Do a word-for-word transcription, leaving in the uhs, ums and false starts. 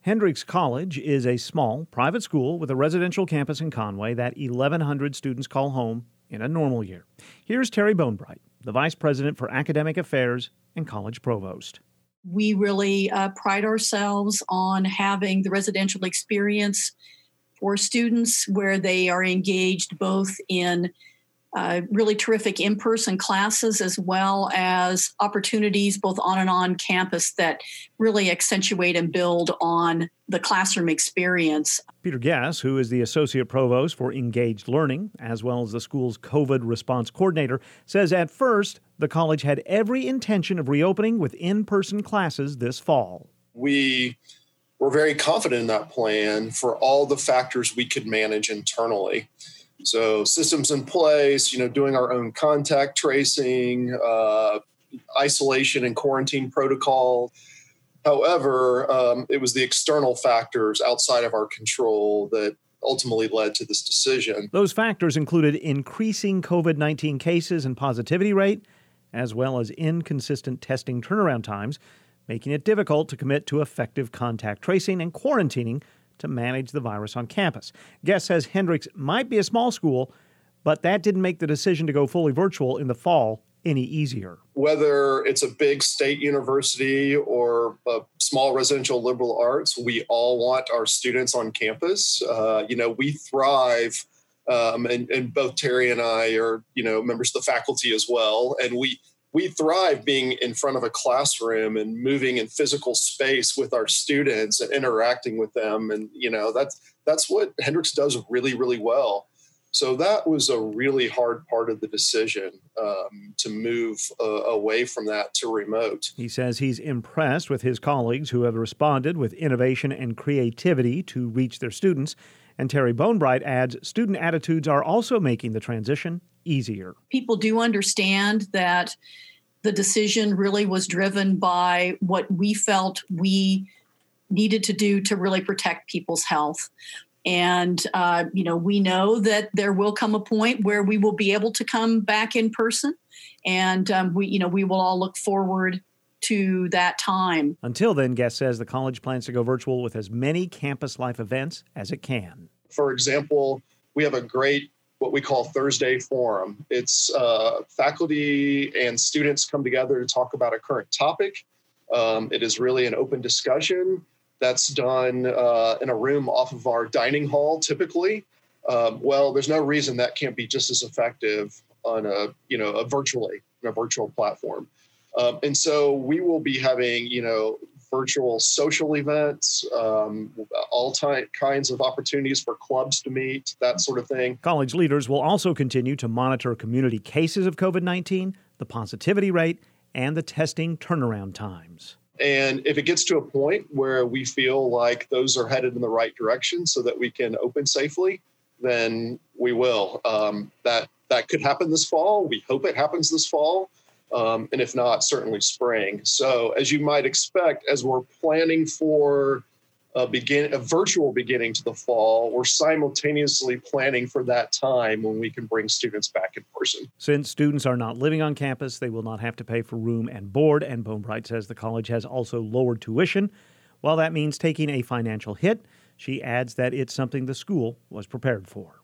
Hendrix College is a small, private school with a residential campus in Conway that eleven hundred students call home in a normal year. Here's Terry Bonebright, the Vice President for Academic Affairs and College Provost. We really uh, pride ourselves on having the residential experience for students where they are engaged both in uh, really terrific in-person classes as well as opportunities both on and on campus that really accentuate and build on the classroom experience. Peter Gass, who is the Associate Provost for Engaged Learning, as well as the school's COVID response coordinator, says at first the college had every intention of reopening with in-person classes this fall. We were very confident in that plan for all the factors we could manage internally. So systems in place, you know, doing our own contact tracing, uh, isolation and quarantine protocol. However, um, it was the external factors outside of our control that ultimately led to this decision. Those factors included increasing COVID nineteen cases and positivity rate, as well as inconsistent testing turnaround times, making it difficult to commit to effective contact tracing and quarantining to manage the virus on campus. Guest says Hendrix might be a small school, but that didn't make the decision to go fully virtual in the fall any easier. Whether it's a big state university or a small residential liberal arts, we all want our students on campus. Uh, you know, we thrive, um, and, and both Terry and I are, you know, members of the faculty as well, and we We thrive being in front of a classroom and moving in physical space with our students and interacting with them. And, you know, that's that's what Hendrix does really, really well. So that was a really hard part of the decision um, to move uh, away from that to remote. He says he's impressed with his colleagues who have responded with innovation and creativity to reach their students. And Terry Bonebright adds student attitudes are also making the transition easier. People do understand that the decision really was driven by what we felt we needed to do to really protect people's health. And, uh, you know, we know that there will come a point where we will be able to come back in person. And, um, we, you know, we will all look forward to that time. Until then, Guest says the college plans to go virtual with as many campus life events as it can. For example, we have a great what we call Thursday Forum. It's uh, faculty and students come together to talk about a current topic. Um, it is really an open discussion that's done uh, in a room off of our dining hall typically. Um, well, there's no reason that can't be just as effective on a, you know, a virtually, on a virtual platform. Um, and so we will be having, you know, virtual social events, um, all ty- kinds of opportunities for clubs to meet, that sort of thing. College leaders will also continue to monitor community cases of COVID nineteen, the positivity rate, and the testing turnaround times. And if it gets to a point where we feel like those are headed in the right direction so that we can open safely, then we will. Um, that that could happen this fall. We hope it happens this fall. Um, and if not, certainly spring. So as you might expect, as we're planning for a, begin, a virtual beginning to the fall, we're simultaneously planning for that time when we can bring students back in person. Since students are not living on campus, they will not have to pay for room and board, and Bonebright says the college has also lowered tuition. While that means taking a financial hit, she adds that it's something the school was prepared for.